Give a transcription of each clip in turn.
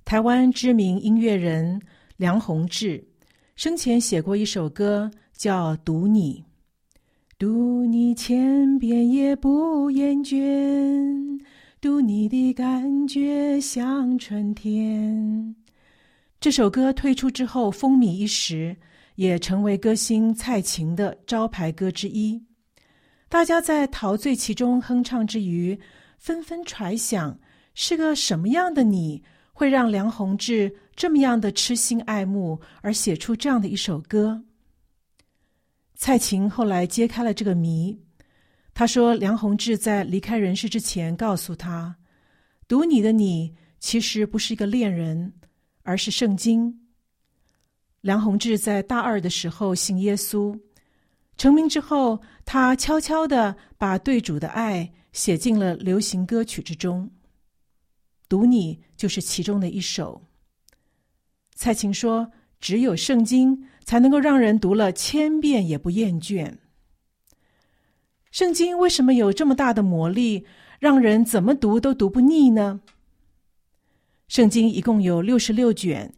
台湾知名音乐人梁鸿志生前写过一首歌叫《读你》，读你千遍也不厌倦，读你的感觉像春天。这首歌推出之后风靡一时，也成为歌星蔡琴的招牌歌之一。大家在陶醉其中哼唱之余，纷纷揣想是个什么样的你会让梁鸿志这么样的痴心爱慕，而写出这样的一首歌。蔡琴后来揭开了这个谜，她说梁鸿志在离开人世之前告诉他，读你的你其实不是一个恋人，而是圣经。梁鸿志在大二的时候信耶稣，成名之后，他悄悄地把对主的爱写进了流行歌曲之中，读你就是其中的一首。蔡琴说，只有圣经才能够让人读了千遍也不厌倦。圣经为什么有这么大的魔力，让人怎么读都读不腻呢？圣经一共有66卷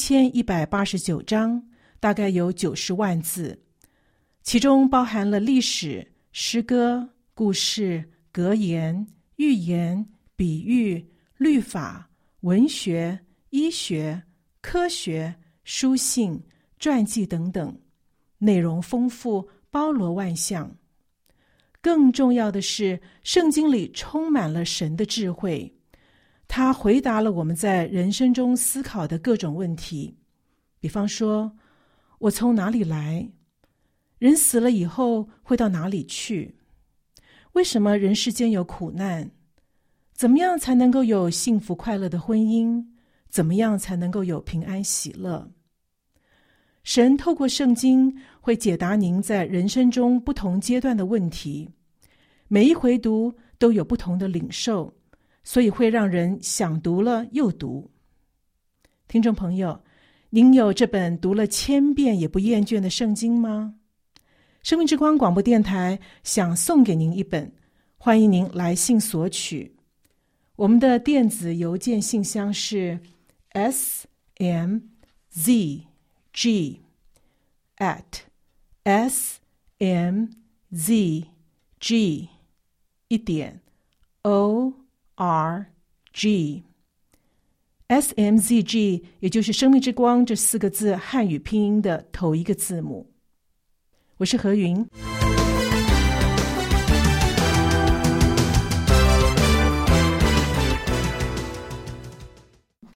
，1189章，大概有90万字，其中包含了历史、诗歌、故事、格言、寓言、比喻、律法、文学、医学、科学、书信、传记等等，内容丰富，包罗万象。更重要的是，圣经里充满了神的智慧，他回答了我们在人生中思考的各种问题。比方说，我从哪里来？人死了以后会到哪里去？为什么人世间有苦难？怎么样才能够有幸福快乐的婚姻？怎么样才能够有平安喜乐？神透过圣经会解答您在人生中不同阶段的问题，每一回读都有不同的领受，所以会让人想读了又读。听众朋友，您有这本读了千遍也不厌倦的圣经吗？生命之光广播电台想送给您一本，欢迎您来信索取。我们的电子邮件信箱是 smzg@smzg.org。 smzg 也就是生命之光这4个字汉语拼音的头一个字母。我是何云。